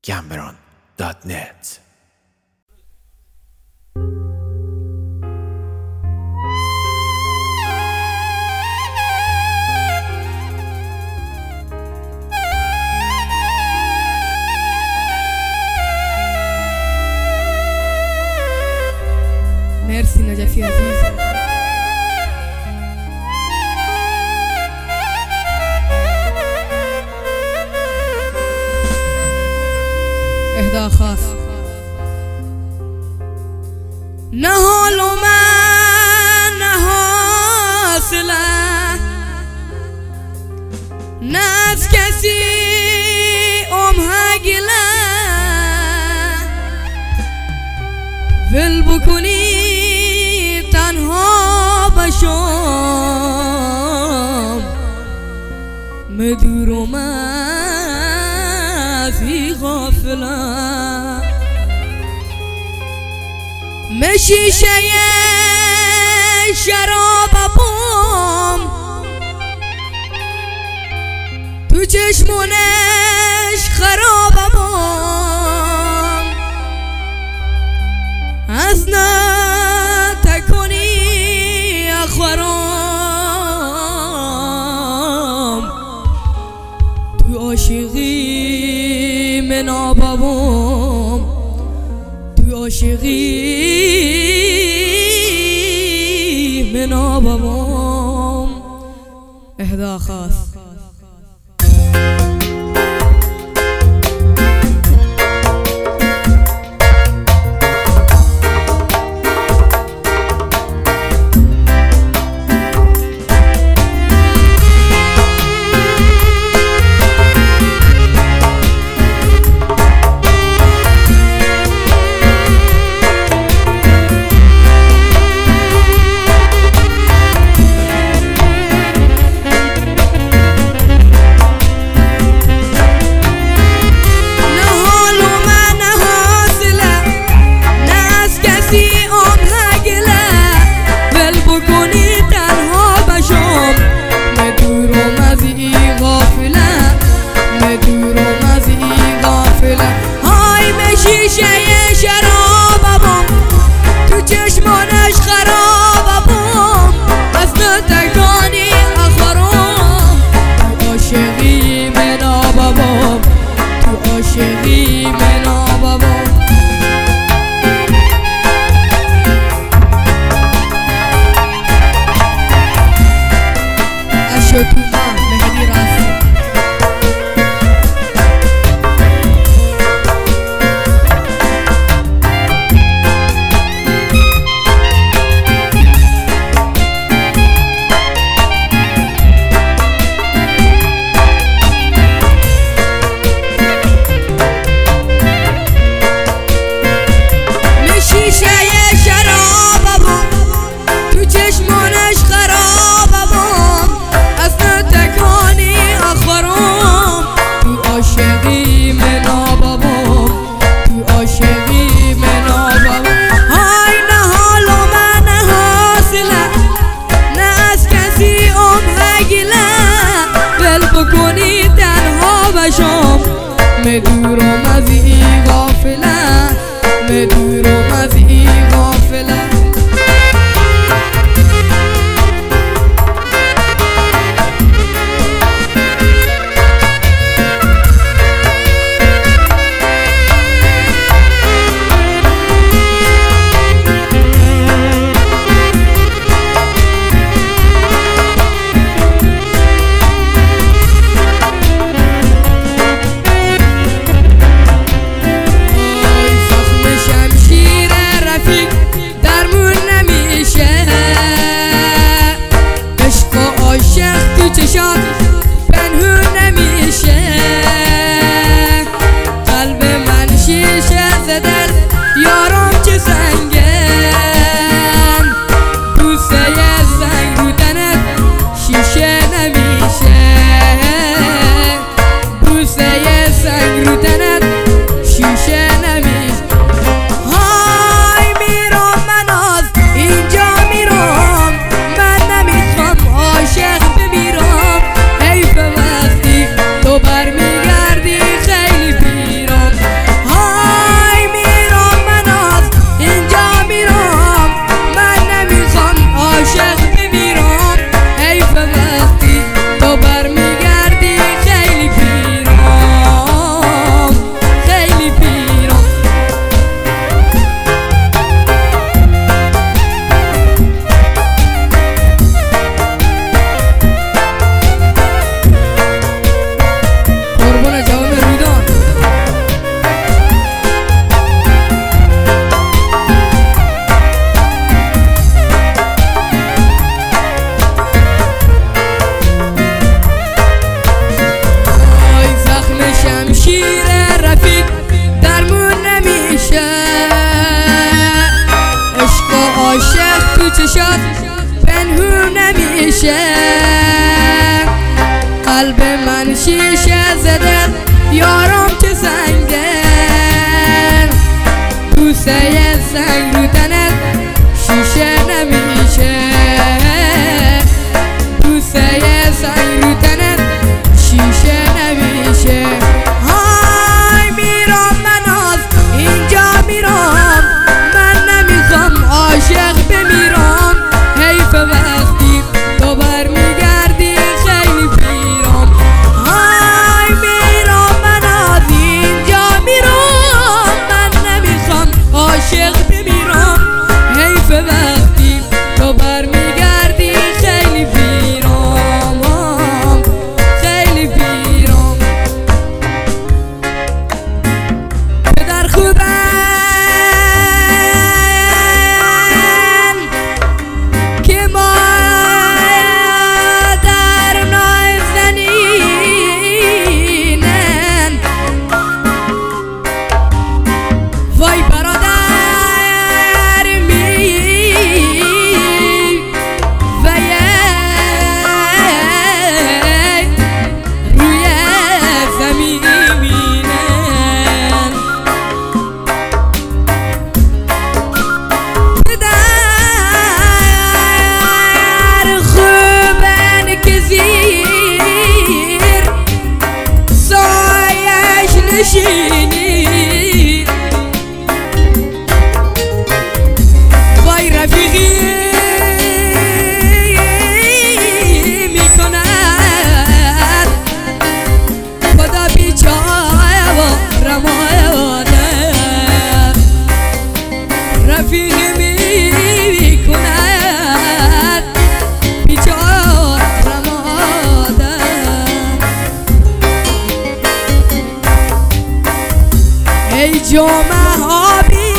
gambron.net. مرسی نجفی عزیز. اهدا خاص نه حال و من نه حاصله نه از کسی گله ول بکنی تنها بشم مدور مزی غافله مشیشه شراب بام تو چشمونش خراب بام از نه تکنی اخورام تو عاشقی من آبام تو عاشقی من آبام اهدا خاص مدورم از این غافله مدورم از این غافله بوسه سنگ رو تنت شیشه نمیشه بوسه سنگ رو تنت شیشه نمیشه های میرم من از اینجا میرم من نمیخوام عاشق بمیرم حیف وقتی تو برمیگردی خیلی پیرم های میرم من از اینجا میرم من نمیخوام عاشق بمیرم حیف وقتی تو برمیگردی خیلی پیرم خیلی پیرم پدر خوبم که مادر نازنینن وای برادر وای رفیقی میکند خدا بیچاره و رماده رفیقی میکند بیچاره رماده ای جمعه آبی